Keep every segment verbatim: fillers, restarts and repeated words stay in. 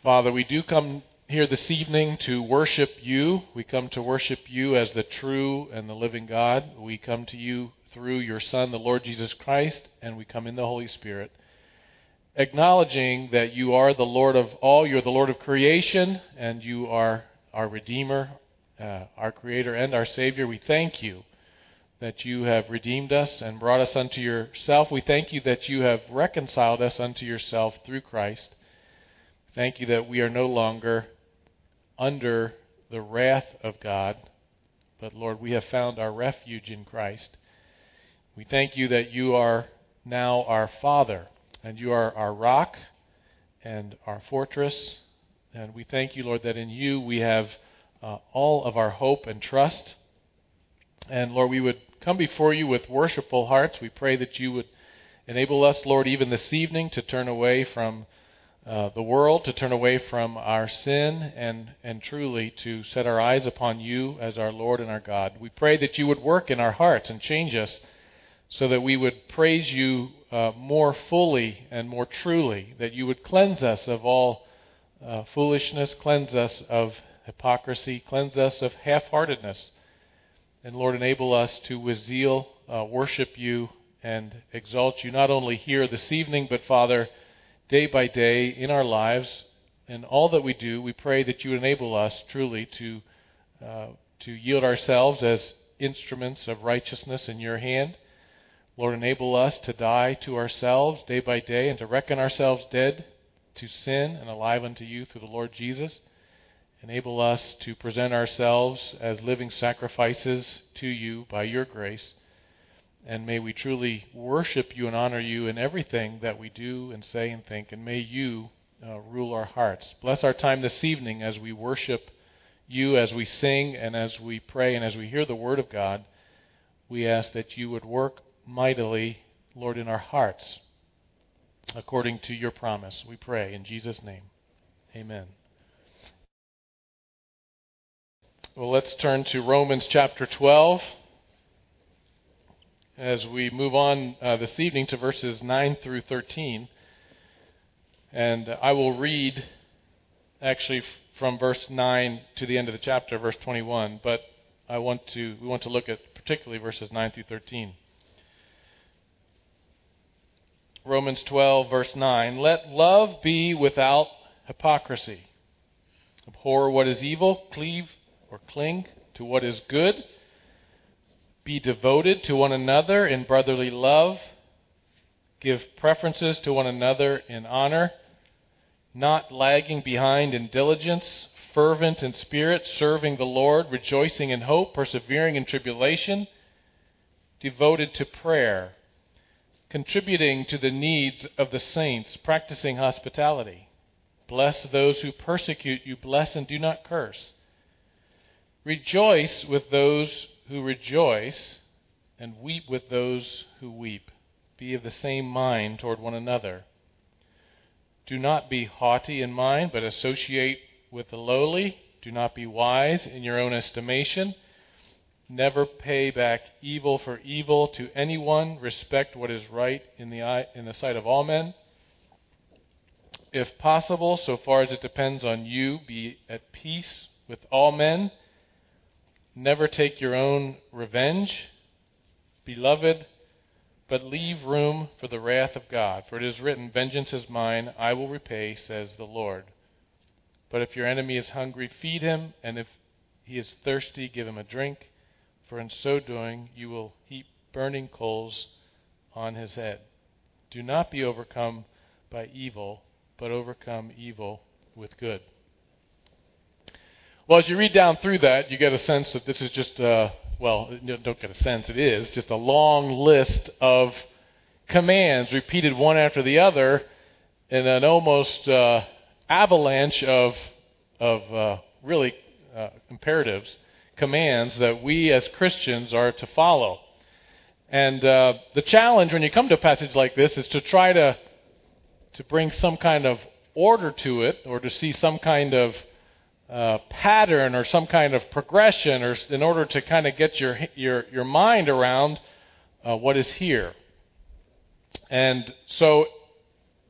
Father, we do come here this evening to worship you. We come to worship you as the true and the living God. We come to you through your Son, the Lord Jesus Christ, and we come in the Holy Spirit, acknowledging that you are the Lord of all. You're the Lord of creation, and you are our Redeemer, uh, our Creator, and our Savior. We thank you that you have redeemed us and brought us unto yourself. We thank you that you have reconciled us unto yourself through Christ. Thank you that we are no longer under the wrath of God, but Lord, we have found our refuge in Christ. We thank you that you are now our Father, and you are our rock and our fortress. And we thank you, Lord, that in you we have uh, all of our hope and trust. And Lord, we would come before you with worshipful hearts. We pray that you would enable us, Lord, even this evening to turn away from Uh, the world, to turn away from our sin and, and truly to set our eyes upon you as our Lord and our God. We pray that you would work in our hearts and change us so that we would praise you uh, more fully and more truly, that you would cleanse us of all uh, foolishness, cleanse us of hypocrisy, cleanse us of half-heartedness. And Lord, enable us to with zeal uh, worship you and exalt you, not only here this evening, but Father, day by day in our lives, and all that we do. We pray that you enable us truly to uh, to yield ourselves as instruments of righteousness in your hand. Lord, enable us to die to ourselves day by day and to reckon ourselves dead to sin and alive unto you through the Lord Jesus. Enable us to present ourselves as living sacrifices to you by your grace. And may we truly worship you and honor you in everything that we do and say and think. And may you uh, rule our hearts. Bless our time this evening as we worship you, as we sing and as we pray and as we hear the word of God. We ask that you would work mightily, Lord, in our hearts, according to your promise. We pray in Jesus' name. Amen. Well, let's turn to Romans chapter twelve. As we move on uh, this evening to verses nine through thirteen. And I will read actually f- from verse nine to the end of the chapter, verse twenty-one, but I want to we want to look at particularly verses nine through thirteen. Romans twelve, verse nine, let love be without hypocrisy. Abhor what is evil, cleave or cling to what is good. Be devoted to one another in brotherly love. Give preferences to one another in honor. Not lagging behind in diligence. Fervent in spirit, serving the Lord. Rejoicing in hope. Persevering in tribulation. Devoted to prayer. Contributing to the needs of the saints. Practicing hospitality. Bless those who persecute you. Bless and do not curse. Rejoice with those who rejoice, and weep with those who weep. Be of the same mind toward one another. Do not be haughty in mind, but associate with the lowly. Do not be wise in your own estimation. Never pay back evil for evil to anyone. Respect what is right in the eye, in the sight of all men. If possible, so far as it depends on you, be at peace with all men. Never take your own revenge, beloved, but leave room for the wrath of God. For it is written, vengeance is mine, I will repay, says the Lord. But if your enemy is hungry, feed him, and if he is thirsty, give him a drink. For in so doing, you will heap burning coals on his head. Do not be overcome by evil, but overcome evil with good. Well, as you read down through that, you get a sense that this is just, uh, well, you don't get a sense, it is just a long list of commands repeated one after the other in an almost uh, avalanche of, of uh, really uh, imperatives, commands that we as Christians are to follow. And uh, the challenge when you come to a passage like this is to try to, to bring some kind of order to it, or to see some kind of Uh, pattern or some kind of progression, or in order to kind of get your your your mind around uh, what is here. And so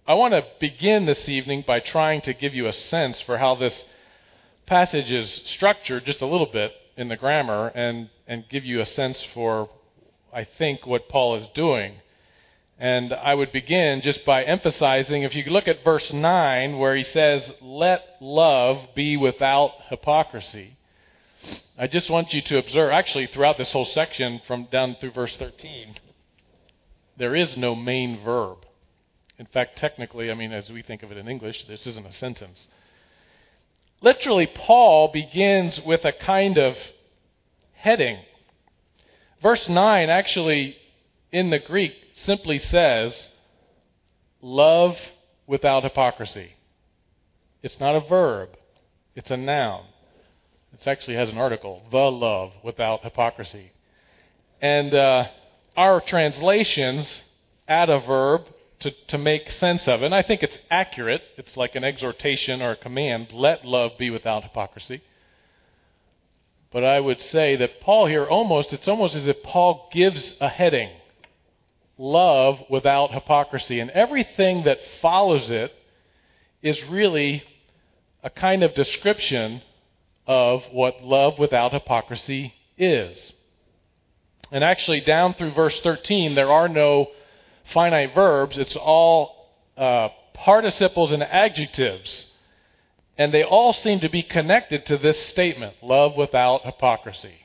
I want to begin this evening by trying to give you a sense for how this passage is structured just a little bit in the grammar and, and give you a sense for, I think, what Paul is doing. And I would begin just by emphasizing, if you look at verse nine where he says, let love be without hypocrisy. I just want you to observe, actually throughout this whole section from down through verse thirteen, there is no main verb. In fact, technically, I mean, as we think of it in English, this isn't a sentence. Literally, Paul begins with a kind of heading. Verse nine actually, in the Greek, simply says, love without hypocrisy. It's not a verb. It's a noun. It actually has an article, the love without hypocrisy. And uh, our translations add a verb to, to make sense of it. And I think it's accurate. It's like an exhortation or a command. Let love be without hypocrisy. But I would say that Paul here almost, it's almost as if Paul gives a heading. Love without hypocrisy. And everything that follows it is really a kind of description of what love without hypocrisy is. And actually, down through verse thirteen, there are no finite verbs. It's all uh, participles and adjectives. And they all seem to be connected to this statement, love without hypocrisy.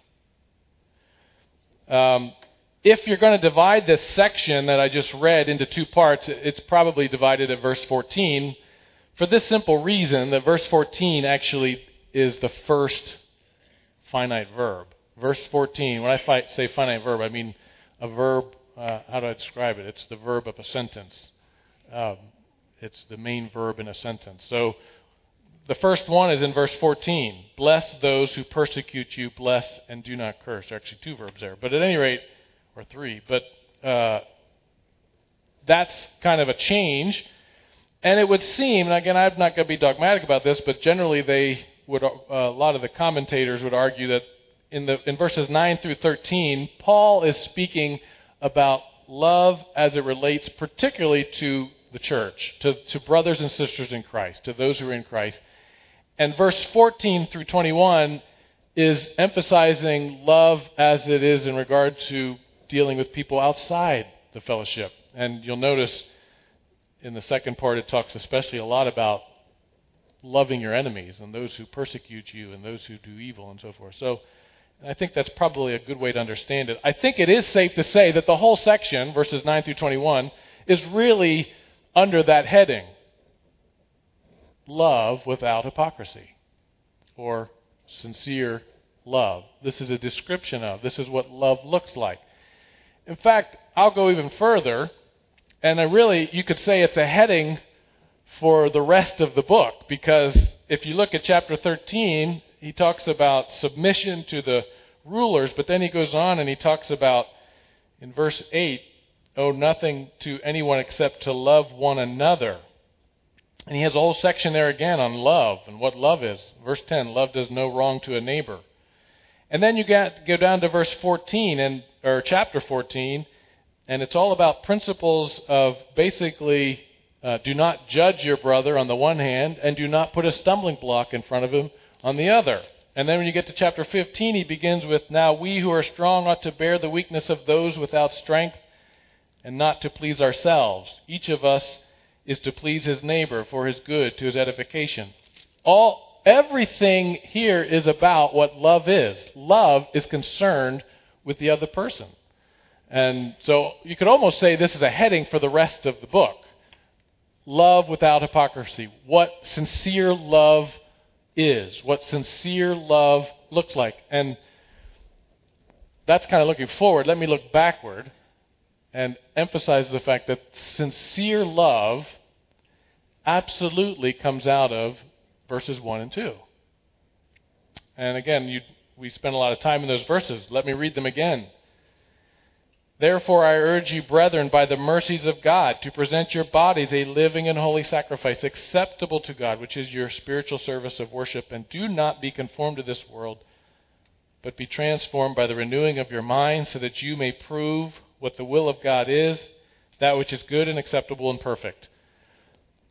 Um, if you're going to divide this section that I just read into two parts, it's probably divided at verse fourteen, for this simple reason that verse fourteen actually is the first finite verb. Verse fourteen, when I fi- say finite verb, I mean a verb, uh, how do I describe it? It's the verb of a sentence. Um, it's the main verb in a sentence. So the first one is in verse fourteen. Bless those who persecute you, bless and do not curse. There are actually two verbs there. But at any rate, or three, but uh, that's kind of a change. And it would seem, and again, I'm not going to be dogmatic about this, but generally they would, uh, a lot of the commentators would argue that in the in verses nine through thirteen, Paul is speaking about love as it relates particularly to the church, to, to brothers and sisters in Christ, to those who are in Christ. And verse fourteen through twenty-one is emphasizing love as it is in regard to dealing with people outside the fellowship. And you'll notice in the second part it talks especially a lot about loving your enemies and those who persecute you and those who do evil and so forth. So I think that's probably a good way to understand it. I think it is safe to say that the whole section, verses nine through twenty-one, is really under that heading. Love without hypocrisy. Or sincere love. This is a description of. This is what love looks like. In fact, I'll go even further, and I really, you could say it's a heading for the rest of the book, because if you look at chapter thirteen, he talks about submission to the rulers, but then he goes on and he talks about, in verse eight, owe nothing to anyone except to love one another. And he has a whole section there again on love and what love is. Verse ten, love does no wrong to a neighbor. And then you get, go down to verse fourteen, and or chapter fourteen, and it's all about principles of basically uh, do not judge your brother on the one hand, and do not put a stumbling block in front of him on the other. And then when you get to chapter fifteen, he begins with, now we who are strong ought to bear the weakness of those without strength, and not to please ourselves. Each of us is to please his neighbor for his good, to his edification. All everything here is about what love is. Love is concerned with the other person. And so you could almost say this is a heading for the rest of the book. Love without hypocrisy. What sincere love is. What sincere love looks like. And that's kind of looking forward. Let me look backward and emphasize the fact that sincere love absolutely comes out of verses one and two. And again, you, we spent a lot of time in those verses. Let me read them again. Therefore, I urge you, brethren, by the mercies of God, to present your bodies a living and holy sacrifice, acceptable to God, which is your spiritual service of worship. And do not be conformed to this world, but be transformed by the renewing of your mind, so that you may prove what the will of God is, that which is good and acceptable and perfect.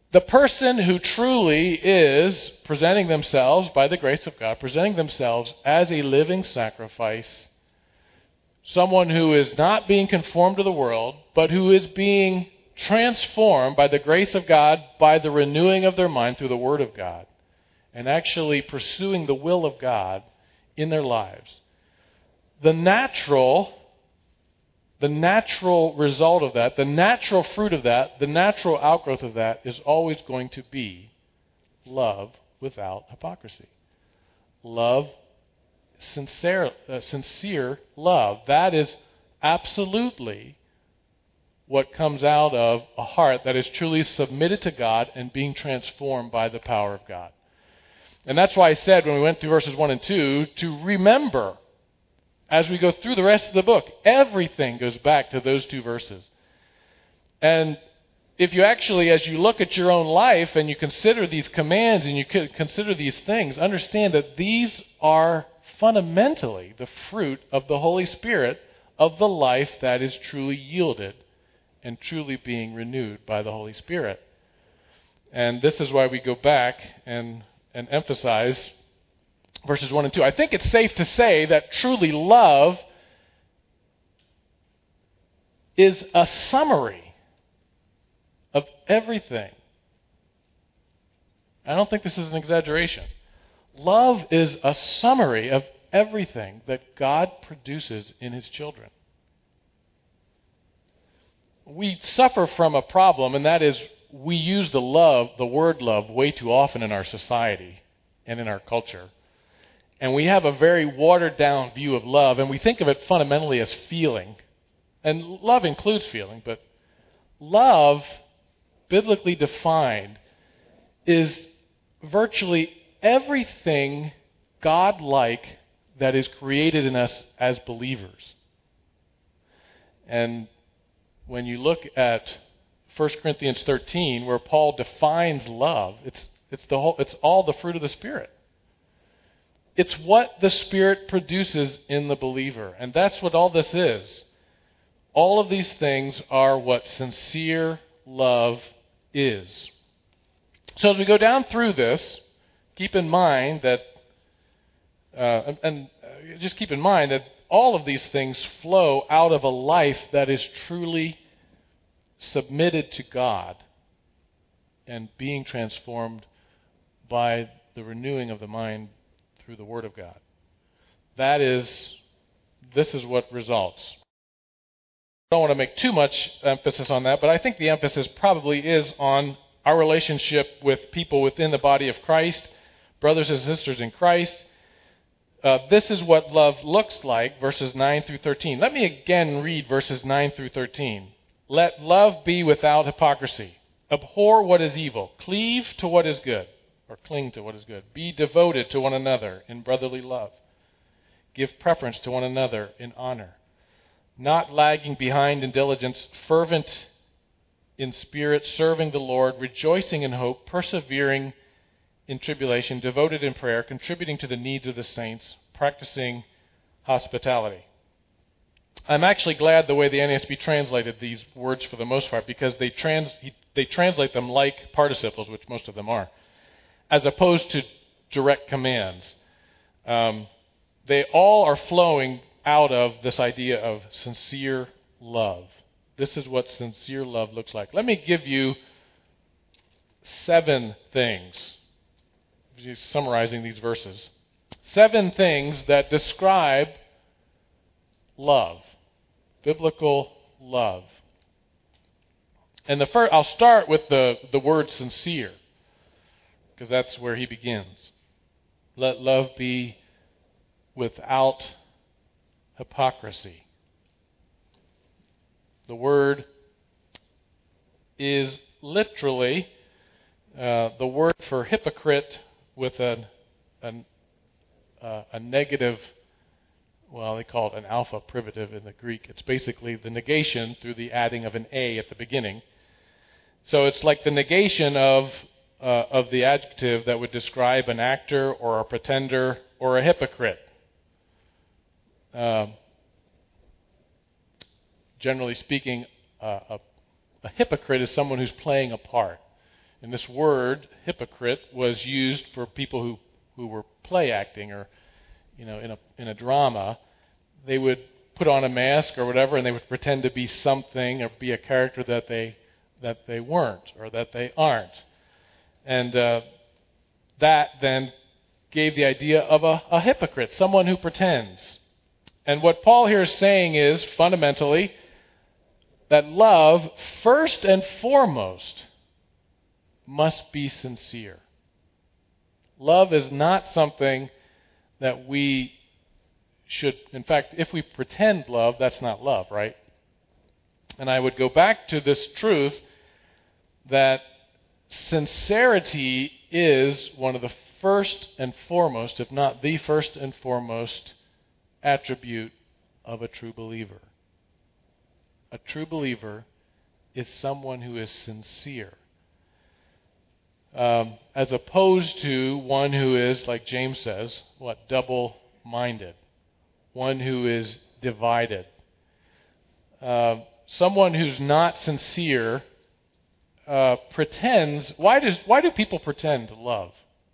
The person who truly is presenting themselves, by the grace of God, presenting themselves as a living sacrifice, someone who is not being conformed to the world, but who is being transformed by the grace of God, by the renewing of their mind through the Word of God, and actually pursuing the will of God in their lives. The natural, the natural result of that, the natural fruit of that, the natural outgrowth of that is always going to be love without hypocrisy. Love, sincere, uh, sincere love. That is absolutely what comes out of a heart that is truly submitted to God and being transformed by the power of God. And that's why I said when we went through verses one and two, to remember as we go through the rest of the book, everything goes back to those two verses. And if you actually, as you look at your own life and you consider these commands and you consider these things, understand that these are fundamentally the fruit of the Holy Spirit of the life that is truly yielded and truly being renewed by the Holy Spirit. And this is why we go back and, and emphasize verses one and two. I think it's safe to say that truly love is a summary of everything. I don't think this is an exaggeration. Love is a summary of everything that God produces in His children. We suffer from a problem, and that is we use the love, the word love, way too often in our society and in our culture. And we have a very watered down view of love, and we think of it fundamentally as feeling. And love includes feeling, but love, biblically defined, is virtually everything God-like that is created in us as believers. And when you look at First Corinthians thirteen, where Paul defines love, it's it's the whole, it's all the fruit of the Spirit. It's what the Spirit produces in the believer. And that's what all this is. All of these things are what sincere love is. So as we go down through this, keep in mind that, uh, and, and just keep in mind that all of these things flow out of a life that is truly submitted to God and being transformed by the renewing of the mind through the Word of God. That is, this is what results. I don't want to make too much emphasis on that, but I think the emphasis probably is on our relationship with people within the body of Christ, brothers and sisters in Christ. Uh, this is what love looks like, verses nine through thirteen. Let me again read verses nine through thirteen. Let love be without hypocrisy. Abhor what is evil. Cleave to what is good. Or cling to what is good. Be devoted to one another in brotherly love. Give preference to one another in honor. Not lagging behind in diligence, fervent in spirit, serving the Lord, rejoicing in hope, persevering in tribulation, devoted in prayer, contributing to the needs of the saints, practicing hospitality. I'm actually glad the way the N A S B translated these words for the most part, because they trans they translate them like participles, which most of them are, as opposed to direct commands. Um, they all are flowing out of this idea of sincere love. This is what sincere love looks like. Let me give you seven things, just summarizing these verses. Seven things that describe love, biblical love. And the first, I'll start with the, the word sincere, because that's where he begins. Let love be without hypocrisy. The word is literally uh, the word for hypocrite with a, a, uh, a negative, well, they call it an alpha privative in the Greek. It's basically the negation through the adding of an A at the beginning. So it's like the negation of uh, of the adjective that would describe an actor or a pretender or a hypocrite. Uh, generally speaking, uh, a, a hypocrite is someone who's playing a part. And this word, hypocrite, was used for people who, who were play acting or, you know, in a in a drama. They would put on a mask or whatever, and they would pretend to be something or be a character that they that they weren't or that they aren't. And uh, that then gave the idea of a, a hypocrite, someone who pretends. And what Paul here is saying is, fundamentally, that love, first and foremost, must be sincere. Love is not something that we should, in fact, if we pretend love, that's not love, right? And I would go back to this truth that sincerity is one of the first and foremost, if not the first and foremost, attribute of a true believer. A true believer is someone who is sincere, um, as opposed to one who is, like James says, what, double-minded, one who is divided. Uh, someone who's not sincere uh, pretends. Why does why do people pretend to love?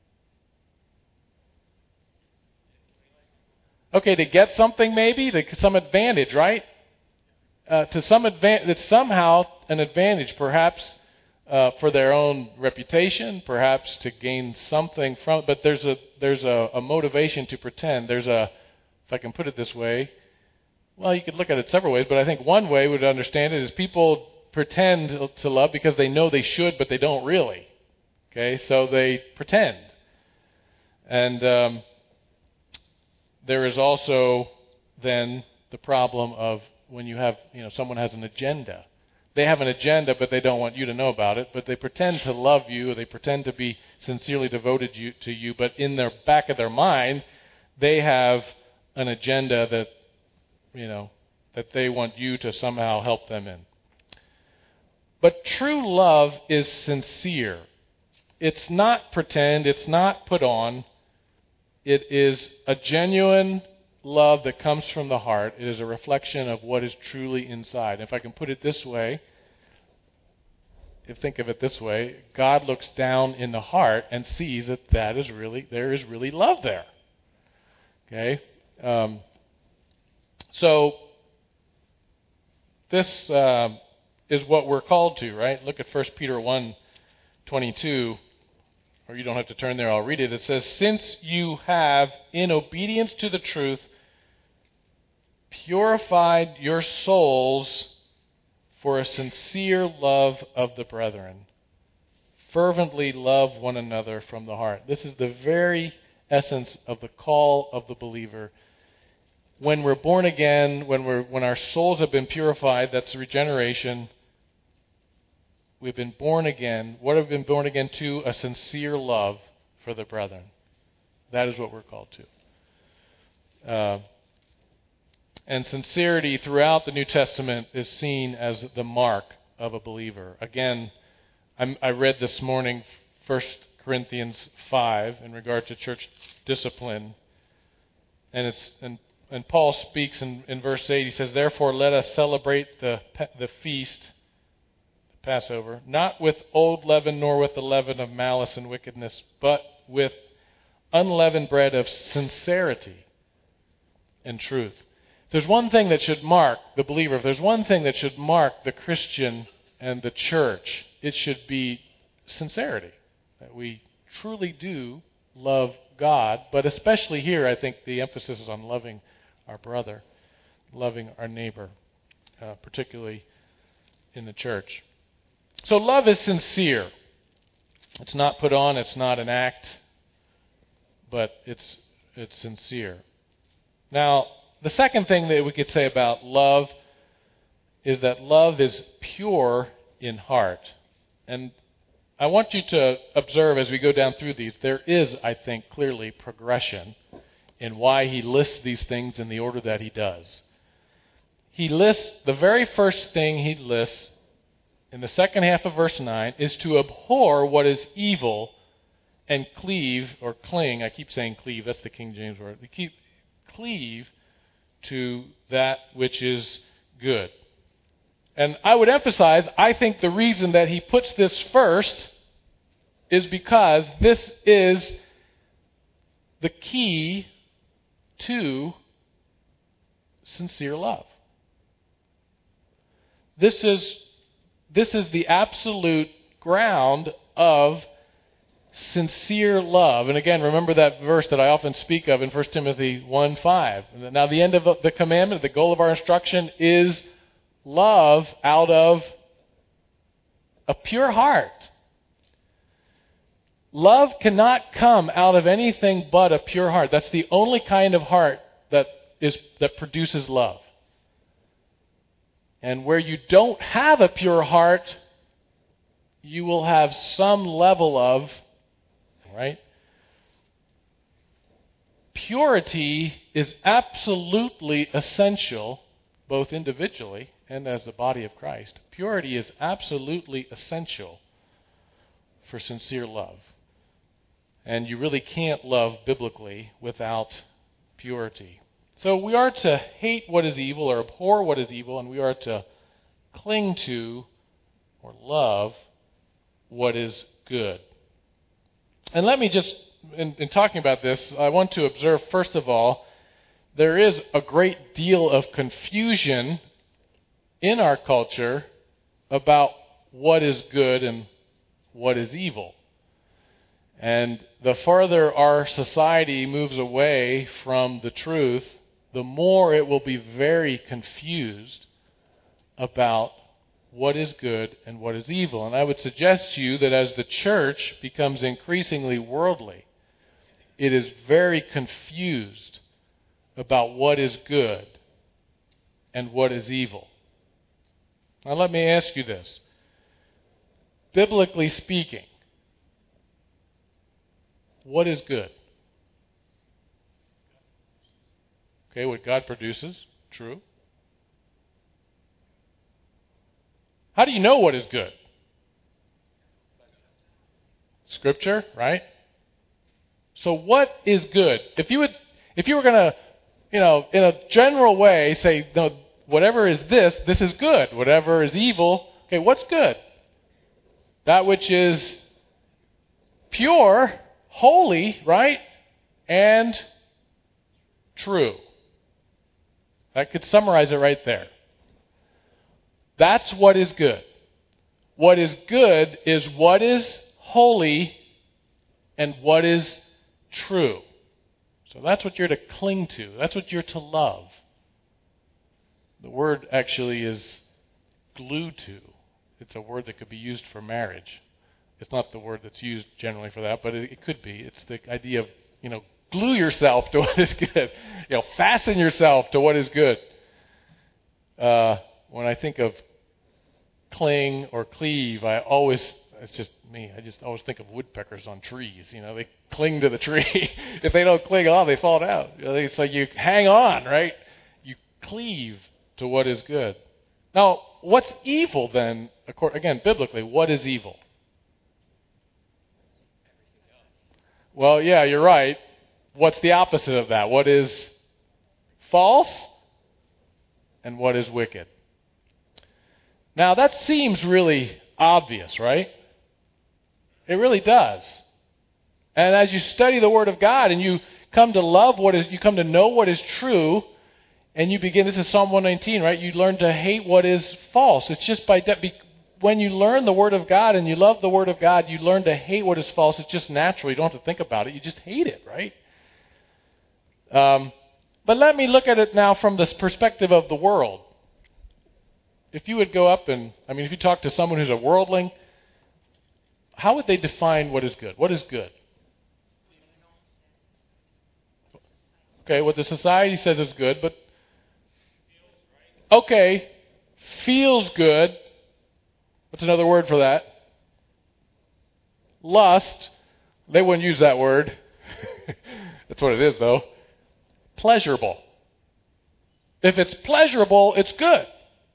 Okay, to get something maybe, to some advantage, right? Uh, to some advantage, it's somehow an advantage, perhaps uh, for their own reputation, perhaps to gain something from. But there's a there's a, a motivation to pretend. There's a, if I can put it this way, well, you could look at it several ways, but I think one way we would understand it is people pretend to love because they know they should, but they don't really. Okay, so they pretend, and um, there is also then the problem of when you have, you know, someone has an agenda. They have an agenda, but they don't want you to know about it, but they pretend to love you, or they pretend to be sincerely devoted you, to you, but in their back of their mind, they have an agenda that, you know, that they want you to somehow help them in. But true love is sincere. It's not pretend, it's not put on. It is a genuine love that comes from the heart. It is a reflection of what is truly inside. If I can put it this way, if think of it this way, God looks down in the heart and sees that that is really, there is really love there. Okay? Um, so, this uh, is what we're called to, right? Look at First Peter one twenty-two. Or you don't have to turn there, I'll read it. It says, since you have, in obedience to the truth, purified your souls for a sincere love of the brethren, fervently love one another from the heart. This is the very essence of the call of the believer. When we're born again, when we're when our souls have been purified, that's regeneration. We've been born again. What have we been born again to? A sincere love for the brethren. That is what we're called to. Uh, and sincerity throughout the New Testament is seen as the mark of a believer. Again, I'm, I read this morning First Corinthians five in regard to church discipline. And it's and, and Paul speaks in, in verse eight. He says, therefore let us celebrate the the feast, Passover, not with old leaven nor with the leaven of malice and wickedness, but with unleavened bread of sincerity and truth. If there's one thing that should mark the believer, if there's one thing that should mark the Christian and the church, it should be sincerity. That we truly do love God, but especially here, I think the emphasis is on loving our brother, loving our neighbor, uh, particularly in the church. So love is sincere. It's not put on, it's not an act, but it's it's sincere. Now, the second thing that we could say about love is that love is pure in heart. And I want you to observe as we go down through these, there is, I think, clearly progression in why he lists these things in the order that he does. He lists, the very first thing he lists in the second half of verse nine is to abhor what is evil and cleave, or cling, I keep saying cleave, that's the King James word, we keep cleave to that which is good. And I would emphasize, I think the reason that he puts this first is because this is the key to sincere love. This is, this is the absolute ground of sincere love. And again, remember that verse that I often speak of in First Timothy one five. Now, the end of the commandment, the goal of our instruction is love out of a pure heart. Love cannot come out of anything but a pure heart. That's the only kind of heart that is that produces love. And where you don't have a pure heart, you will have some level of, right? Purity is absolutely essential, both individually and as the body of Christ. Purity is absolutely essential for sincere love. And you really can't love biblically without purity. So we are to hate what is evil or abhor what is evil, and we are to cling to or love what is good. And let me just, in, in talking about this, I want to observe, first of all, there is a great deal of confusion in our culture about what is good and what is evil. And the farther our society moves away from the truth, the more it will be very confused about what is good and what is evil. And I would suggest to you that as the church becomes increasingly worldly, it is very confused about what is good and what is evil. Now let me ask you this. Biblically speaking, what is good? Okay, what God produces, true. How do you know what is good? Scripture, right? So what is good? If you would, if you were going to, you know, in a general way say, no, whatever is this, this is good. Whatever is evil, okay, what's good? That which is pure, holy, right? And true. That could summarize it right there. That's what is good. What is good is what is holy and what is true. So that's what you're to cling to. That's what you're to love. The word actually is glue to. It's a word that could be used for marriage. It's not the word that's used generally for that, but it, it could be. It's the idea of, you know, glue yourself to what is good. You know, fasten yourself to what is good. Uh, when I think of cling or cleave, I always, it's just me, I just always think of woodpeckers on trees. You know, they cling to the tree. If they don't cling on, they fall down. You know, it's like you hang on, right? You cleave to what is good. Now, what's evil then? Again, biblically, what is evil? Well, yeah, you're right. What's the opposite of that? What is false? And what is wicked? Now, that seems really obvious, right? It really does. And as you study the Word of God and you come to love what is, you come to know what is true, and you begin, this is Psalm one nineteen, right? You learn to hate what is false. It's just by, de- when you learn the Word of God and you love the Word of God, you learn to hate what is false. It's just natural. You don't have to think about it. You just hate it, right? Um, but let me look at it now from this perspective of the world. If you would go up and, I mean, if you talk to someone who's a worldling, how would they define what is good? What is good? Okay, what the society says is good, but okay, feels good. What's another word for that? Lust. They wouldn't use that word. That's what it is, though. Pleasurable. If it's pleasurable, it's good.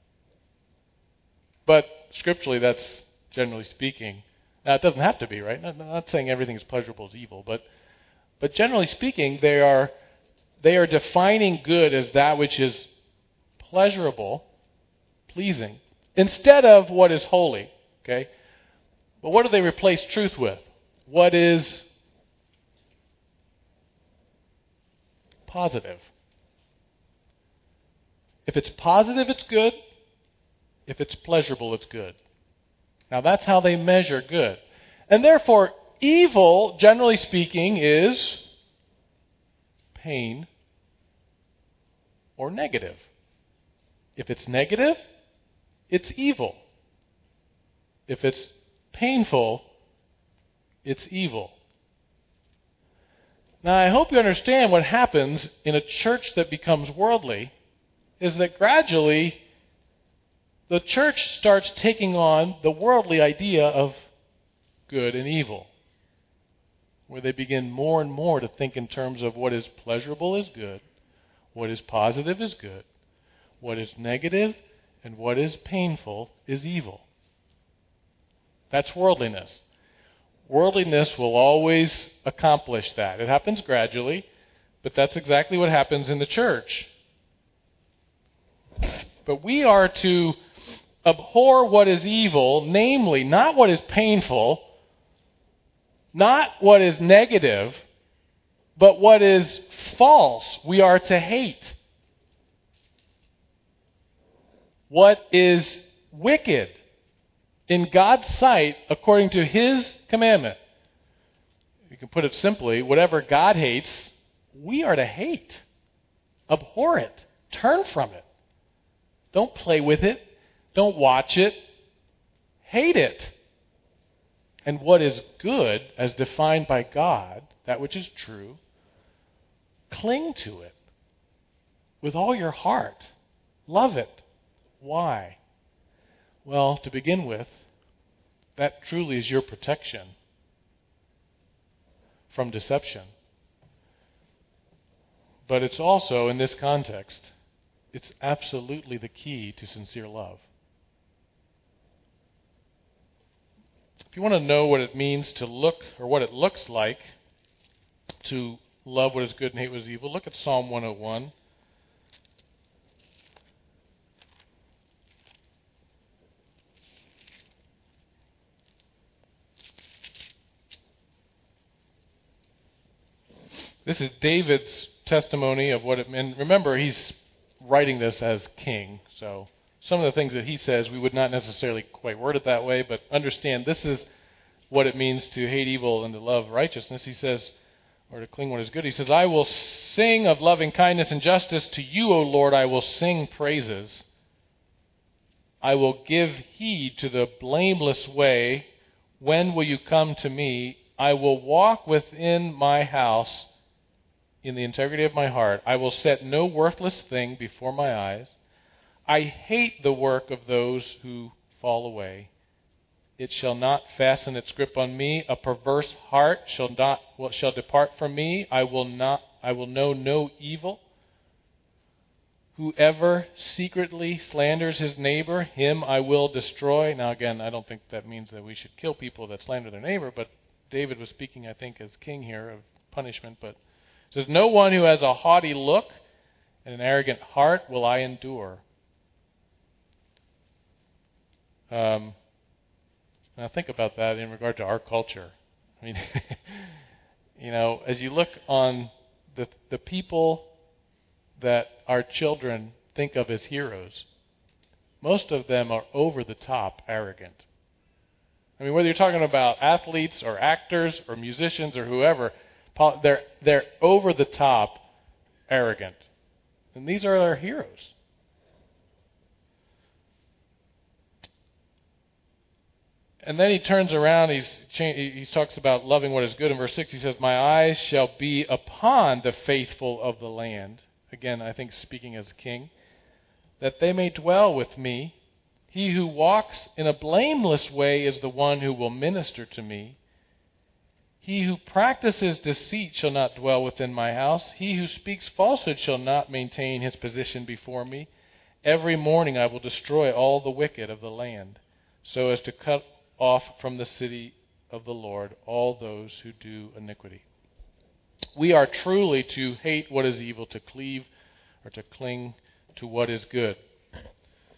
But scripturally, that's generally speaking. Now, it doesn't have to be, right? I'm not saying everything is pleasurable is evil, but but generally speaking, they are they are defining good as that which is pleasurable, pleasing, instead of what is holy. Okay? But what do they replace truth with? what is positive. If it's positive, it's good. If it's pleasurable, it's good. Now that's how they measure good. And therefore, evil, generally speaking, is pain or negative. If it's negative, it's evil. If it's painful, it's evil. Now, I hope you understand what happens in a church that becomes worldly is that gradually the church starts taking on the worldly idea of good and evil, where they begin more and more to think in terms of what is pleasurable is good, what is positive is good, what is negative and what is painful is evil. That's worldliness. Worldliness will always accomplish that. It happens gradually, but that's exactly what happens in the church. But we are to abhor what is evil, namely, not what is painful, not what is negative, but what is false. We are to hate. What is wicked in God's sight according to His commandment. You can put it simply, whatever God hates, we are to hate. Abhor it. Turn from it. Don't play with it. Don't watch it. Hate it. And what is good, as defined by God, that which is true, cling to it with all your heart. Love it. Why? Well, to begin with, that truly is your protection from deception. But it's also, in this context, it's absolutely the key to sincere love. If you want to know what it means to look, or what it looks like to love what is good and hate what is evil, look at Psalm one oh one. This is David's testimony of what it meant. Remember, he's writing this as king, so some of the things that he says, we would not necessarily quite word it that way, but understand this is what it means to hate evil and to love righteousness. He says, or to cling what is good. He says, I will sing of loving kindness and justice. To you, O Lord, I will sing praises. I will give heed to the blameless way. When will you come to me? I will walk within my house in the integrity of my heart. I will set no worthless thing before my eyes. I hate the work of those who fall away. It shall not fasten its grip on me. A perverse heart shall not well, shall depart from me. I will not I will know no evil. Whoever secretly slanders his neighbor, him I will destroy. Now again, I don't think that means that we should kill people that slander their neighbor, but David was speaking, I think, as king here of punishment, but it says, no one who has a haughty look and an arrogant heart will I endure. Um, now think about that in regard to our culture. I mean, you know, as you look on the the people that our children think of as heroes, most of them are over the top arrogant. I mean, whether you're talking about athletes or actors or musicians or whoever, They're, they're over the top arrogant. And these are our heroes. And then he turns around, he's, he talks about loving what is good. In verse six, he says, my eyes shall be upon the faithful of the land. Again, I think speaking as king. That they may dwell with me. He who walks in a blameless way is the one who will minister to me. He who practices deceit shall not dwell within my house. He who speaks falsehood shall not maintain his position before me. Every morning I will destroy all the wicked of the land, so as to cut off from the city of the Lord all those who do iniquity. We are truly to hate what is evil, to cleave or to cling to what is good.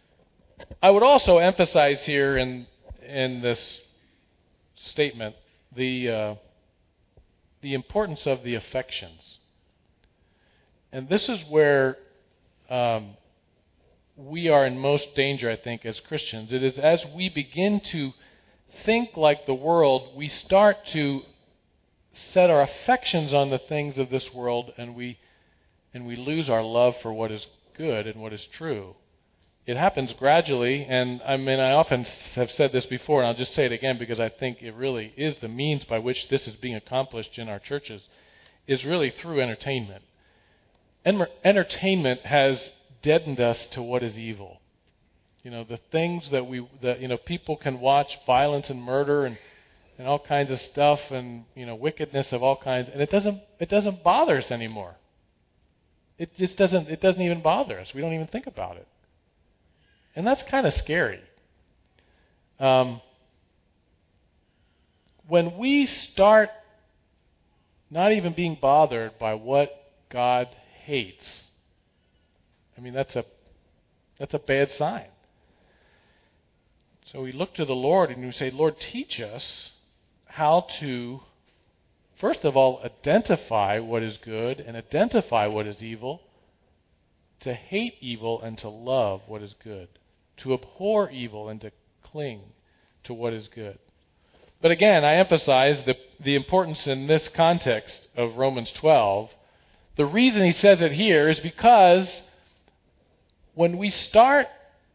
I would also emphasize here in in this statement the uh, the importance of the affections. And this is where um, we are in most danger, I think, as Christians. It is as we begin to think like the world, we start to set our affections on the things of this world, and we and we lose our love for what is good and what is true. It happens gradually, and I mean, I often have said this before, and I'll just say it again because I think it really is the means by which this is being accomplished in our churches, is really through entertainment. En- entertainment has deadened us to what is evil. You know, the things that we, that, you know, people can watch violence and murder and, and all kinds of stuff and, you know, wickedness of all kinds, and it doesn't, it doesn't bother us anymore. It just doesn't, it doesn't even bother us. We don't even think about it. And that's kind of scary. Um, when we start not even being bothered by what God hates, I mean, that's a that's a bad sign. So we look to the Lord and we say, Lord, teach us how to, first of all, identify what is good and identify what is evil, to hate evil and to love what is good, to abhor evil and to cling to what is good. But again, I emphasize the, the importance in this context of Romans twelve. The reason he says it here is because when we start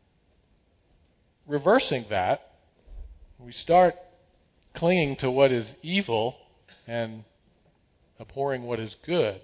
reversing that, we start clinging to what is evil and abhorring what is good,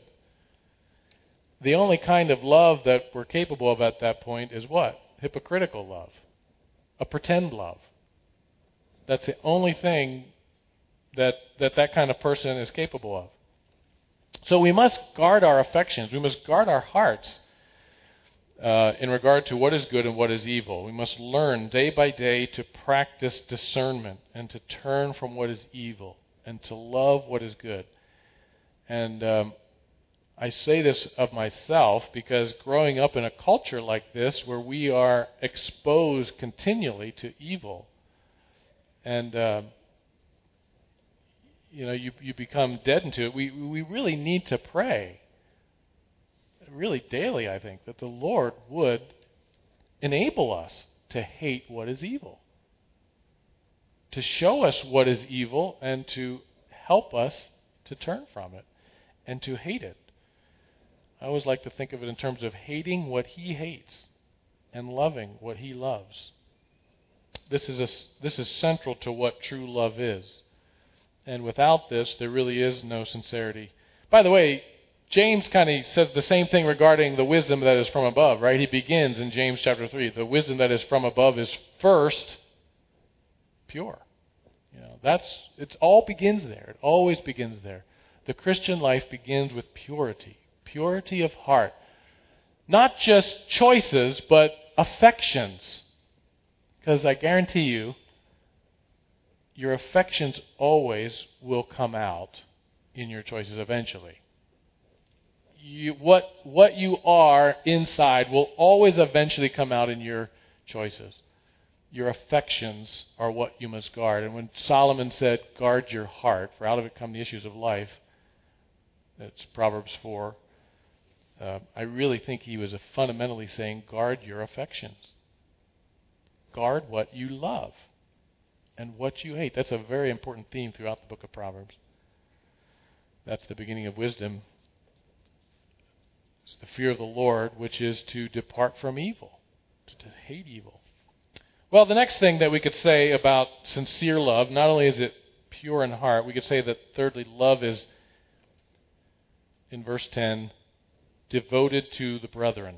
the only kind of love that we're capable of at that point is what? Hypocritical love. A pretend love. That's the only thing that that, that kind of person is capable of. So we must guard our affections. We must guard our hearts uh, in regard to what is good and what is evil. We must learn day by day to practice discernment and to turn from what is evil and to love what is good. And um, I say this of myself because growing up in a culture like this where we are exposed continually to evil, and uh, you know, you you become deadened to it. We we really need to pray, really daily, I think, that the Lord would enable us to hate what is evil, to show us what is evil, and to help us to turn from it and to hate it. I always like to think of it in terms of hating what He hates and loving what He loves. This is a, this is central to what true love is. And without this, there really is no sincerity. By the way, James kind of says the same thing regarding the wisdom that is from above, right? He begins in James chapter three. The wisdom that is from above is first pure. You know, that's it all begins there. It always begins there. The Christian life begins with purity. Purity of heart. Not just choices, but affections. Because I guarantee you, your affections always will come out in your choices eventually. You, what, what you are inside will always eventually come out in your choices. Your affections are what you must guard. And when Solomon said, guard your heart, for out of it come the issues of life, that's Proverbs four. Uh, I really think he was fundamentally saying, guard your affections. Guard what you love and what you hate. That's a very important theme throughout the book of Proverbs. That's the beginning of wisdom. It's the fear of the Lord, which is to depart from evil, to, to hate evil. Well, the next thing that we could say about sincere love, not only is it pure in heart, we could say that thirdly, love is, in verse ten, devoted to the brethren.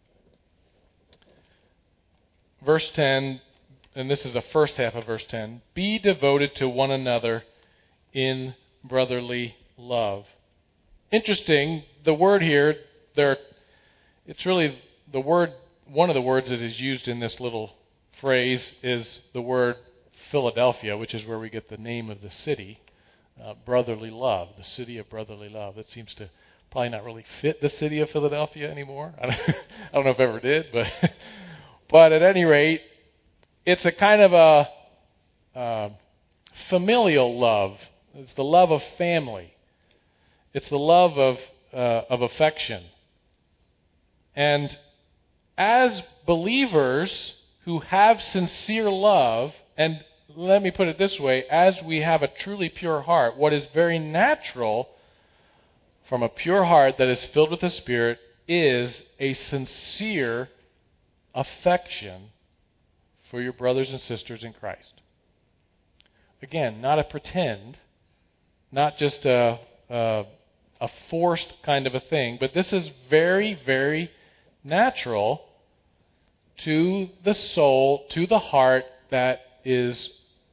Verse ten, and this is the first half of verse ten, be devoted to one another in brotherly love. Interesting, the word here, there, it's really the word, one of the words that is used in this little phrase is the word Philadelphia, which is where we get the name of the city, uh, brotherly love, the city of brotherly love. It seems to probably not really fit the city of Philadelphia anymore. I don't, I don't know if it ever did, but but at any rate, it's a kind of a uh, familial love It's the love of family. It's the love of uh, of affection. And as believers who have sincere love, and let me put it this way, as we have a truly pure heart, what is very natural from a pure heart that is filled with the Spirit is a sincere affection for your brothers and sisters in Christ. Again, not a pretend, not just a, a, a forced kind of a thing, but this is very, very natural to the soul, to the heart that is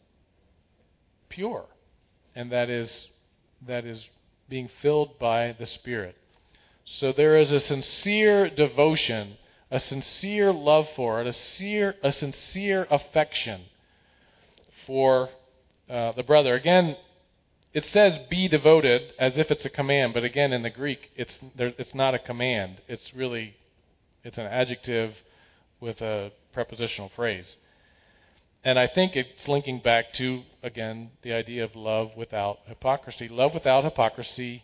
pure and that is that is being filled by the Spirit. So there is a sincere devotion, a sincere love for it, a sincere, a sincere affection for uh, the brother. Again, it says be devoted as if it's a command, but again in the Greek it's there, it's not a command. It's really it's an adjective with a prepositional phrase. And I think it's linking back to, again, the idea of love without hypocrisy. Love without hypocrisy,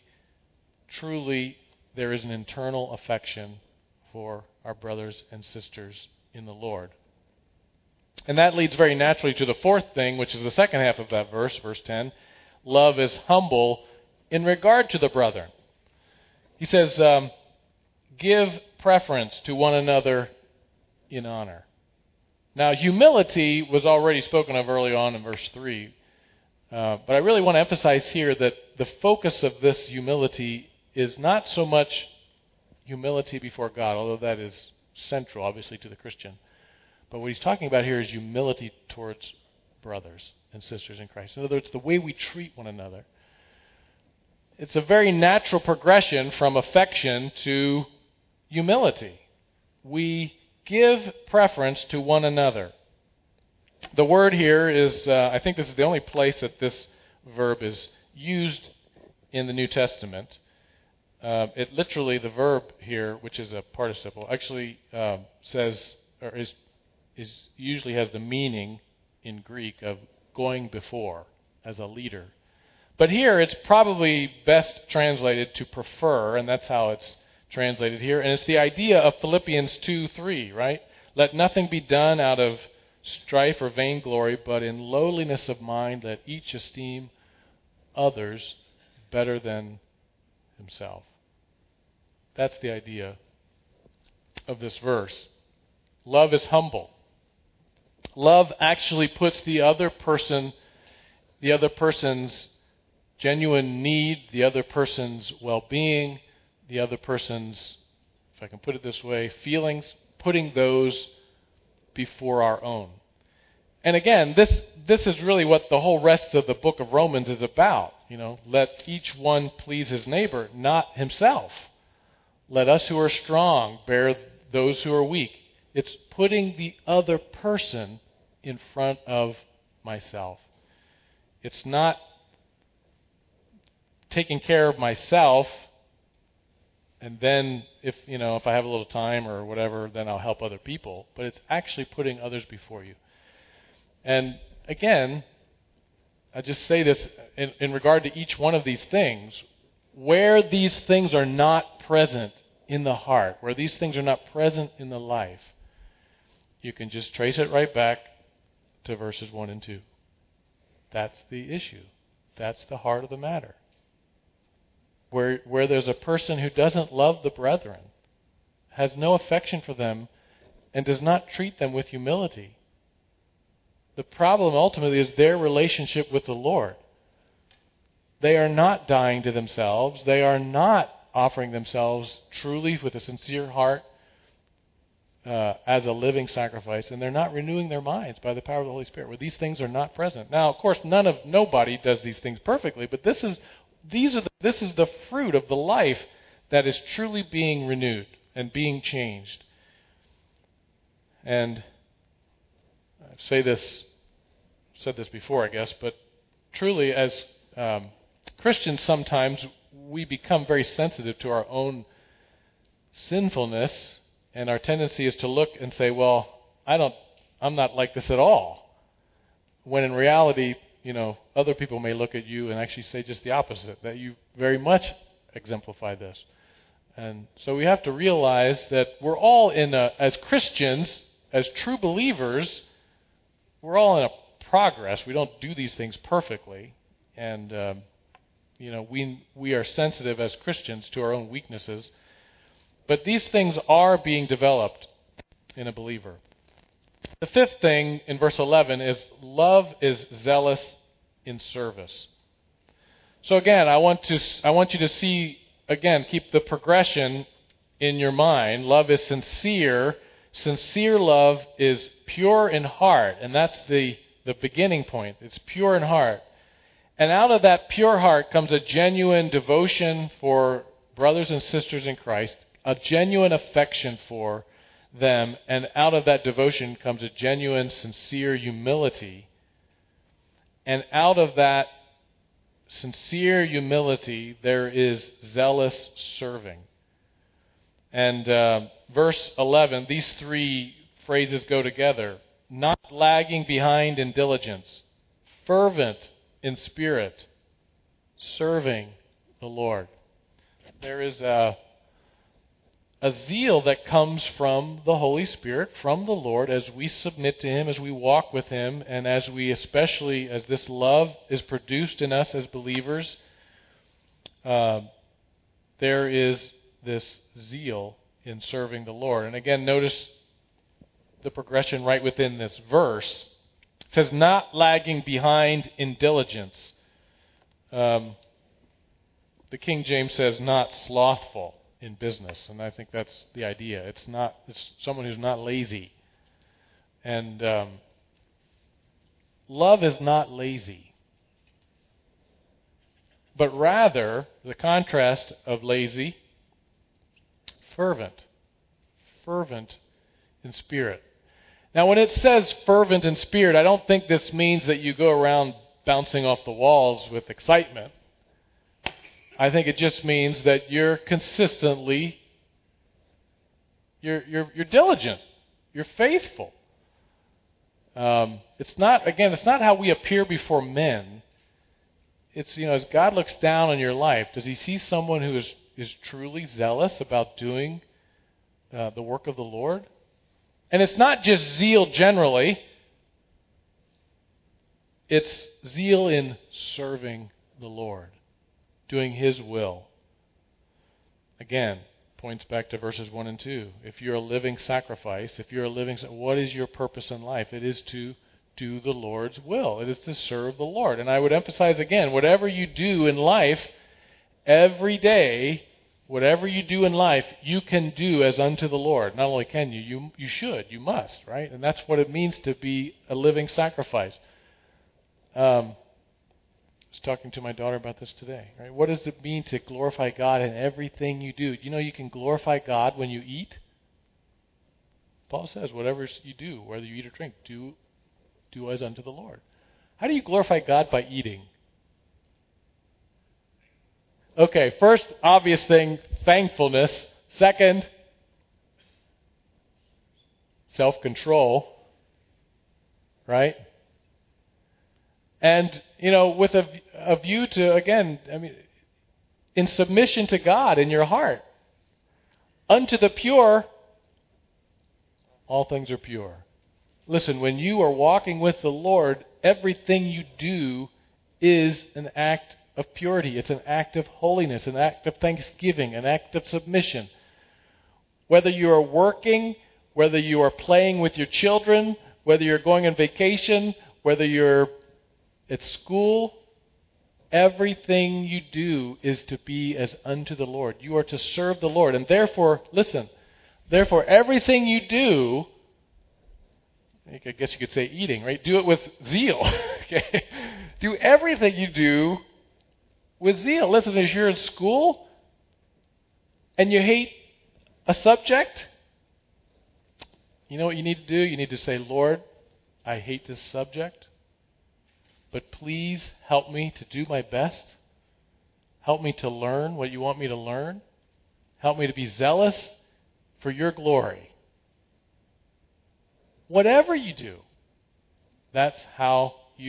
truly there is an internal affection for our brothers and sisters in the Lord. And that leads very naturally to the fourth thing, which is the second half of that verse, verse ten. Love is humble in regard to the brethren. He says, um, give preference to one another in honor. Now, humility was already spoken of early on in verse three, uh, but I really want to emphasize here that the focus of this humility is not so much humility before God, although that is central, obviously, to the Christian. But what he's talking about here is humility towards brothers and sisters in Christ. In other words, the way we treat one another. It's a very natural progression from affection to humility. We give preference to one another. The word here is, uh, I think this is the only place that this verb is used in the New Testament. Uh, it literally, the verb here, which is a participle, actually uh, says, or is, is usually has the meaning in Greek of going before as a leader. But here it's probably best translated to prefer, and that's how it's translated here. And it's the idea of Philippians two three, right? Let nothing be done out of strife or vainglory, but in lowliness of mind let each esteem others better than himself. That's the idea of this verse. Love is humble. Love actually puts the other person, the other person's genuine need, the other person's well-being, the other person's, if I can put it this way, feelings, putting those before our own. And again, this this is really what the whole rest of the book of Romans is about. You know, let each one please his neighbor, not himself. Let us who are strong bear those who are weak. It's putting the other person in front of myself. It's not taking care of myself, and then if you know if I have a little time or whatever, then I'll help other people. But it's actually putting others before you. And again, I just say this in, in regard to each one of these things. Where these things are not present in the heart, where these things are not present in the life, you can just trace it right back to verses one and two. That's the issue. That's the heart of the matter. Where where there's a person who doesn't love the brethren, has no affection for them, and does not treat them with humility, the problem ultimately is their relationship with the Lord. They are not dying to themselves. They are not offering themselves truly with a sincere heart uh, as a living sacrifice, and they're not renewing their minds by the power of the Holy Spirit, where these things are not present. Now, of course, none of nobody does these things perfectly, but this is these are the, this is the fruit of the life that is truly being renewed and being changed. And I say this, said this before, I guess, but truly, as um, Christians, sometimes we become very sensitive to our own sinfulness, and our tendency is to look and say, "Well, I don't, I'm not like this at all." When in reality, you know, other people may look at you and actually say just the opposite, that you very much exemplify this. And so we have to realize that we're all in a, as Christians, as true believers, we're all in a progress. We don't do these things perfectly. And, um, you know, we we are sensitive as Christians to our own weaknesses. But these things are being developed in a believer. The fifth thing in verse eleven is love is zealous in service. So again, I want to I want you to see, again, keep the progression in your mind. Love is sincere. Sincere love is pure in heart, and that's the, the beginning point. It's pure in heart. And out of that pure heart comes a genuine devotion for brothers and sisters in Christ, a genuine affection for them, and out of that devotion comes a genuine, sincere humility. And out of that sincere humility, there is zealous serving. And uh, verse eleven, these three phrases go together. Not lagging behind in diligence, fervent in spirit, serving the Lord. There is a, a zeal that comes from the Holy Spirit, from the Lord, as we submit to Him, as we walk with Him, and as we, especially as this love is produced in us as believers, uh, there is this zeal in serving the Lord. And again, notice the progression right within this verse. It says, not lagging behind in diligence. Um, the King James says, not slothful in business. And I think that's the idea. It's not. It's someone who's not lazy. And um, love is not lazy. But rather, the contrast of lazy, fervent. Fervent in spirit. Now, when it says fervent in spirit, I don't think this means that you go around bouncing off the walls with excitement. I think it just means that you're consistently, you're you're, you're diligent, you're faithful. Um, it's not, again, it's not how we appear before men. It's, you know, as God looks down on your life, does He see someone who is, is truly zealous about doing uh, the work of the Lord? And it's not just zeal generally. It's zeal in serving the Lord, doing His will. Again, points back to verses one and two. If you're a living sacrifice, if you're a living, what is your purpose in life? It is to do the Lord's will. It is to serve the Lord. And I would emphasize again, whatever you do in life, every day, whatever you do in life, you can do as unto the Lord. Not only can you, you you should, you must, right? And that's what it means to be a living sacrifice. Um, I was talking to my daughter about this today, right? What does it mean to glorify God in everything you do? You know, you can glorify God when you eat. Paul says, whatever you do, whether you eat or drink, do do as unto the Lord. How do you glorify God? By eating. Okay, first obvious thing, thankfulness. Second, self-control. Right? And, you know, with a, a view to, again, I mean, in submission to God in your heart. Unto the pure, all things are pure. Listen, when you are walking with the Lord, everything you do is an act of purity. It's an act of holiness, an act of thanksgiving, an act of submission. Whether you are working, whether you are playing with your children, whether you're going on vacation, whether you're at school, everything you do is to be as unto the Lord. You are to serve the Lord. And therefore, listen, therefore everything you do, I guess you could say eating, right? Do it with zeal. Okay? Do everything you do with zeal. Listen, if you're in school and you hate a subject, you know what you need to do? You need to say, Lord, I hate this subject, but please help me to do my best. Help me to learn what you want me to learn. Help me to be zealous for your glory. Whatever you do, that's how you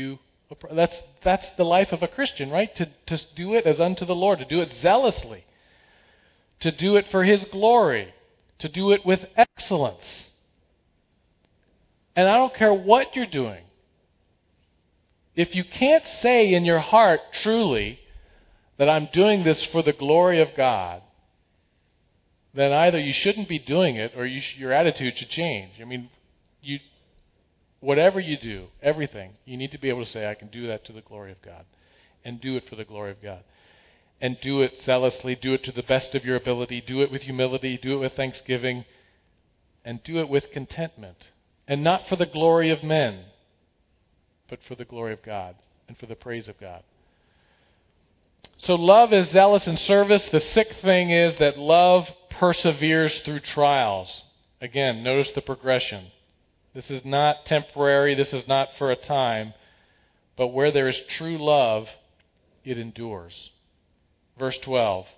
That's that's the life of a Christian, right? To, to do it as unto the Lord, to do it zealously, to do it for His glory, to do it with excellence. And I don't care what you're doing. If you can't say in your heart truly that I'm doing this for the glory of God, then either you shouldn't be doing it or you sh- your attitude should change. I mean, you, whatever you do, everything, you need to be able to say, I can do that to the glory of God, and do it for the glory of God. And do it zealously, do it to the best of your ability, do it with humility, do it with thanksgiving, and do it with contentment. And not for the glory of men, but for the glory of God and for the praise of God. So love is zealous in service. The sixth thing is that love perseveres through trials. Again, notice the progression. This is not temporary. This is not for a time. But where there is true love, it endures. Verse twelve.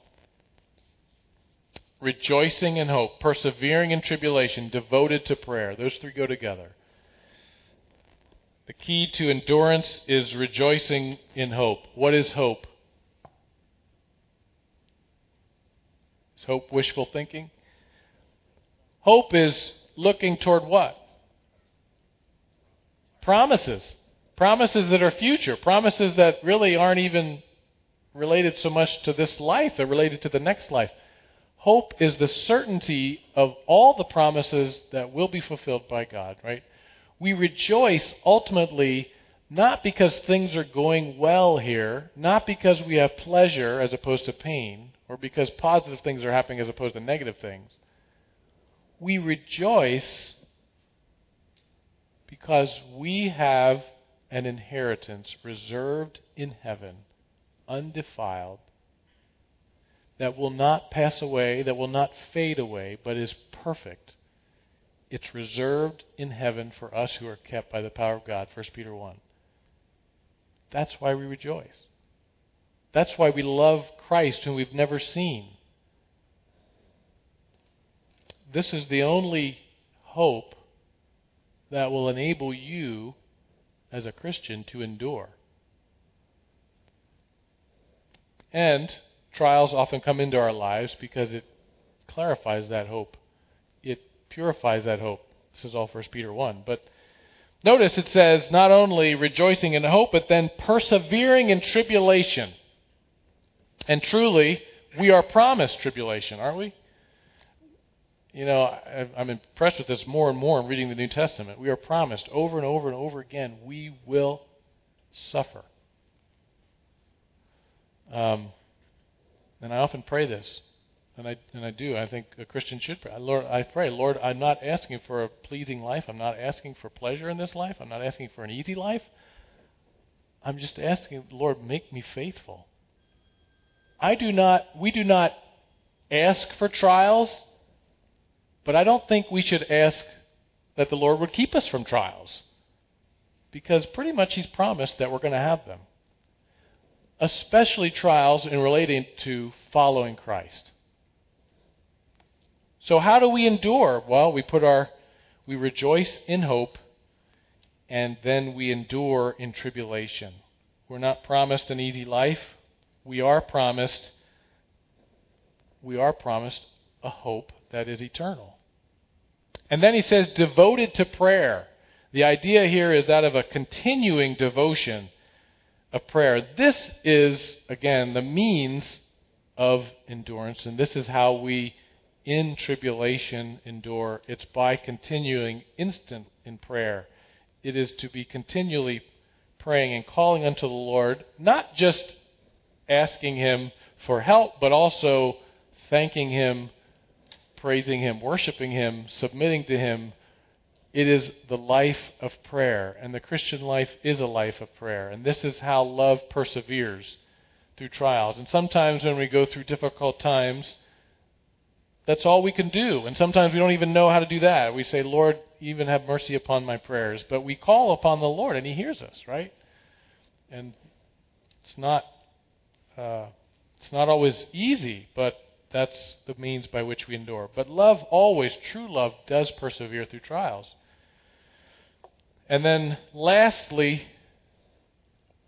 Rejoicing in hope, persevering in tribulation, devoted to prayer. Those three go together. The key to endurance is rejoicing in hope. What is hope? Is hope wishful thinking? Hope is looking toward what? Promises. Promises that are future. Promises that really aren't even related so much to this life. They're related to the next life. Hope is the certainty of all the promises that will be fulfilled by God, right? We rejoice ultimately not because things are going well here, not because we have pleasure as opposed to pain, or because positive things are happening as opposed to negative things. We rejoice because we have an inheritance reserved in heaven, undefiled, that will not pass away, that will not fade away, but is perfect. It's reserved in heaven for us who are kept by the power of God, First Peter one. That's why we rejoice. That's why we love Christ, whom we've never seen. This is the only hope that will enable you, as a Christian, to endure. And trials often come into our lives because it clarifies that hope. It purifies that hope. This is all First Peter one. But notice it says not only rejoicing in hope, but then persevering in tribulation. And truly, we are promised tribulation, aren't we? You know, I'm impressed with this more and more in reading the New Testament. We are promised over and over and over again, we will suffer. Um, and I often pray this, and I and I do. I think a Christian should pray. Lord, I pray, Lord, I'm not asking for a pleasing life. I'm not asking for pleasure in this life. I'm not asking for an easy life. I'm just asking, Lord, make me faithful. I do not. We do not ask for trials. But I don't think we should ask that the Lord would keep us from trials, because pretty much He's promised that we're going to have them, especially trials in relating to following Christ. So how do we endure? Well, we put our, we rejoice in hope, and then we endure in tribulation. We're not promised an easy life. We are promised, we are promised a hope that is eternal. And then he says, devoted to prayer. The idea here is that of a continuing devotion of prayer. This is, again, the means of endurance, and this is how we, in tribulation, endure. It's by continuing instant in prayer. It is to be continually praying and calling unto the Lord, not just asking Him for help, but also thanking Him, praising Him, worshiping Him, submitting to Him. It is the life of prayer, and the Christian life is a life of prayer. And this is how love perseveres through trials. And sometimes when we go through difficult times, that's all we can do. And sometimes we don't even know how to do that. We say, Lord, even have mercy upon my prayers. But we call upon the Lord, and He hears us, right? And it's not, uh, it's not always easy, but that's the means by which we endure. But love always, true love, does persevere through trials. And then lastly,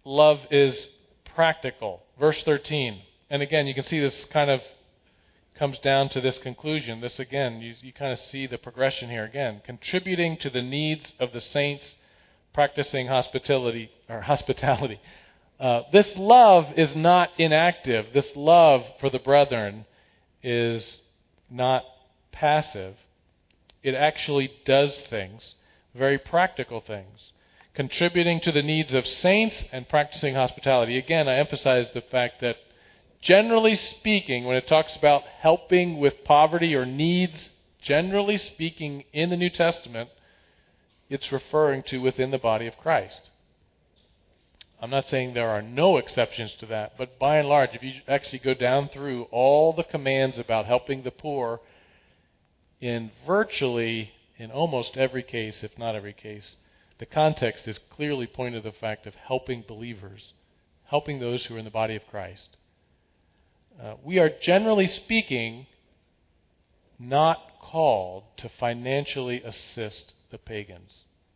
love is practical. Verse thirteen. And again, you can see this kind of comes down to this conclusion. This again, you, you kind of see the progression here again. Contributing to the needs of the saints, practicing hospitality or hospitality. Uh, this love is not inactive. This love for the brethren is not passive. It actually does things, very practical things. Contributing to the needs of saints and practicing hospitality. Again, I emphasize the fact that generally speaking, when it talks about helping with poverty or needs, generally speaking in the New Testament, it's referring to within the body of Christ. I'm not saying there are no exceptions to that, but by and large, if you actually go down through all the commands about helping the poor, in virtually, in almost every case, if not every case, the context is clearly pointing to the fact of helping believers, helping those who are in the body of Christ. Uh, we are, generally speaking, not called to financially assist the pagans.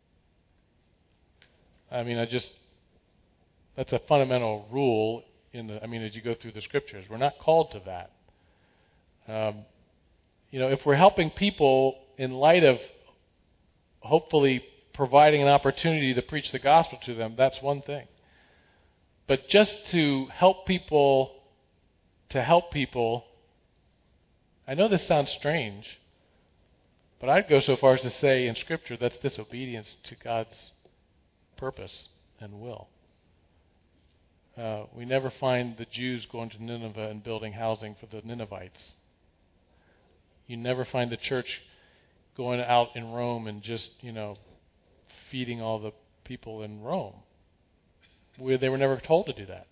I mean, I just, that's a fundamental rule in the, I mean, as you go through the scriptures. We're not called to that. Um, you know, if we're helping people in light of hopefully providing an opportunity to preach the gospel to them, that's one thing. But just to help people, to help people, I know this sounds strange, but I'd go so far as to say in Scripture that's disobedience to God's purpose and will. Uh, we never find the Jews going to Nineveh and building housing for the Ninevites. You never find the church going out in Rome and just, you know, feeding all the people in Rome. We, they were never told to do that.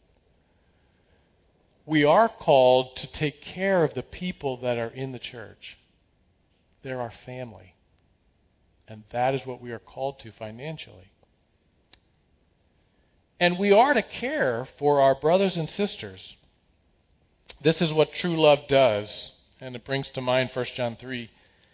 We are called to take care of the people that are in the church. They're our family. And that is what we are called to financially. And we are to care for our brothers and sisters. This is what true love does. And it brings to mind First John three,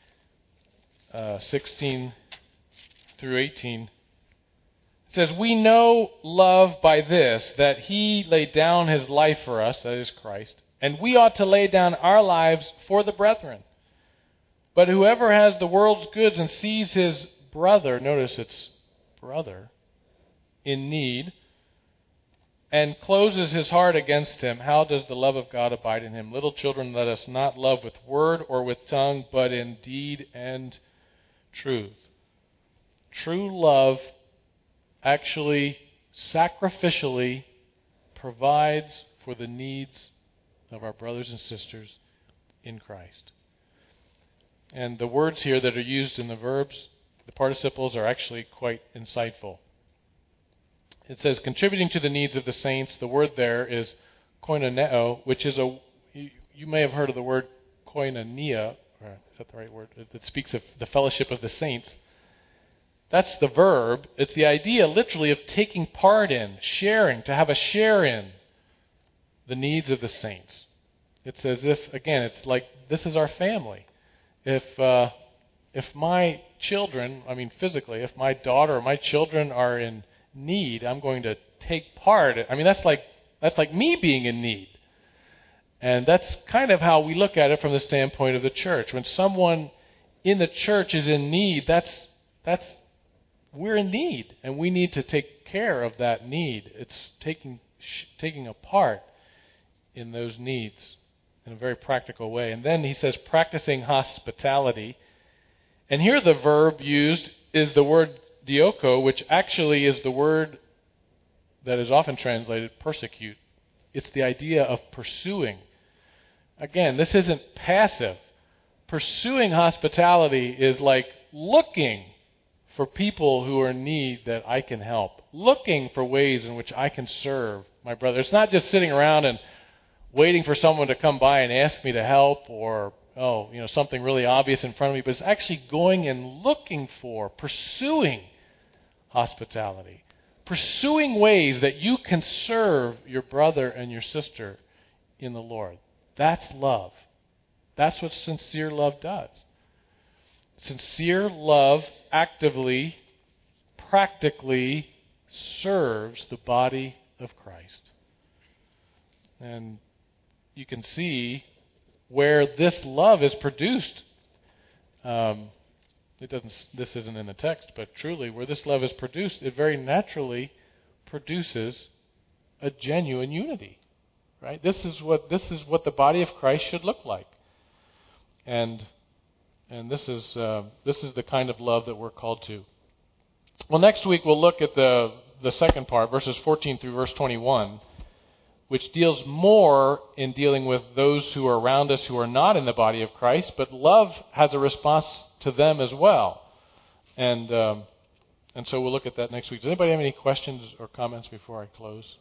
uh, sixteen through eighteen. It says, "We know love by this, that he laid down his life for us," that is Christ, "and we ought to lay down our lives for the brethren. But whoever has the world's goods and sees his brother," notice it's brother, "in need, and closes his heart against him, how does the love of God abide in him? Little children, let us not love with word or with tongue, but in deed and truth." True love actually sacrificially provides for the needs of our brothers and sisters in Christ. And the words here that are used in the verbs, the participles, are actually quite insightful. It says, contributing to the needs of the saints. The word there is koinoneo, which is a, you, you may have heard of the word koinonia, or is that the right word? It, it speaks of the fellowship of the saints. That's the verb. It's the idea literally of taking part in, sharing, to have a share in the needs of the saints. It's as if, again, it's like this is our family. If uh, if my children, I mean physically, if my daughter or my children are in need, I'm going to take part. I mean, that's like that's like me being in need. And that's kind of how we look at it from the standpoint of the church. When someone in the church is in need, that's that's we're in need, and we need to take care of that need. It's taking sh- taking a part in those needs in a very practical way. And then he says practicing hospitality. And here the verb used is the word dioko, which actually is the word that is often translated persecute. It's the idea of pursuing. Again, this isn't passive. Pursuing hospitality is like looking for people who are in need that I can help. Looking for ways in which I can serve my brother. It's not just sitting around and waiting for someone to come by and ask me to help, or, oh, you know, something really obvious in front of me, but it's actually going and looking for, pursuing hospitality. Pursuing ways that you can serve your brother and your sister in the Lord. That's love. That's what sincere love does. Sincere love actively, practically serves the body of Christ. And you can see where this love is produced. Um, it doesn't. This isn't in the text, but truly, where this love is produced, it very naturally produces a genuine unity. Right? This is what this is what the body of Christ should look like. And and this is uh, this is the kind of love that we're called to. Well, next week we'll look at the the second part, verses fourteen through verse twenty-one, which deals more in dealing with those who are around us who are not in the body of Christ, but love has a response to them as well. And um, and so we'll look at that next week. Does anybody have any questions or comments before I close?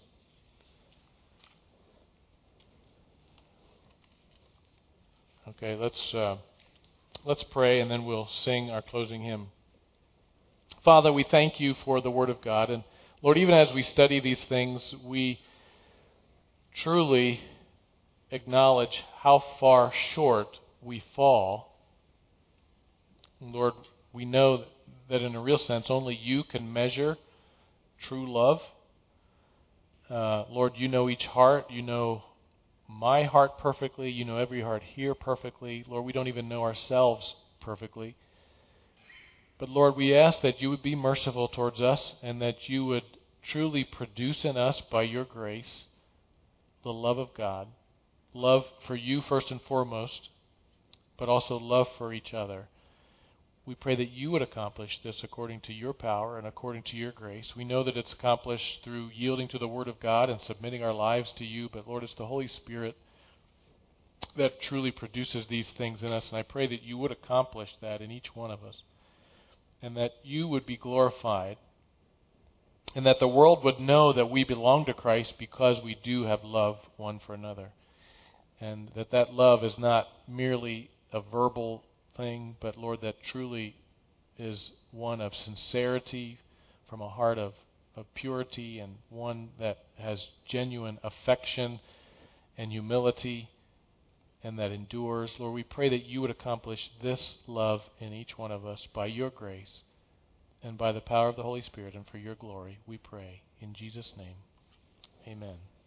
Okay, let's uh, let's pray, and then we'll sing our closing hymn. Father, we thank you for the Word of God. And Lord, even as we study these things, we truly acknowledge how far short we fall. Lord, we know that in a real sense, only you can measure true love. Uh, Lord, you know each heart. You know my heart perfectly. You know every heart here perfectly. Lord, we don't even know ourselves perfectly. But Lord, we ask that you would be merciful towards us and that you would truly produce in us by your grace the love of God, love for you first and foremost, but also love for each other. We pray that you would accomplish this according to your power and according to your grace. We know that it's accomplished through yielding to the Word of God and submitting our lives to you, but Lord, it's the Holy Spirit that truly produces these things in us, and I pray that you would accomplish that in each one of us, and that you would be glorified, and that the world would know that we belong to Christ because we do have love one for another, and that that love is not merely a verbal thing, but Lord, that truly is one of sincerity from a heart of, of purity, and one that has genuine affection and humility and that endures. Lord, we pray that you would accomplish this love in each one of us by your grace and by the power of the Holy Spirit, and for your glory, we pray. In Jesus' name, amen.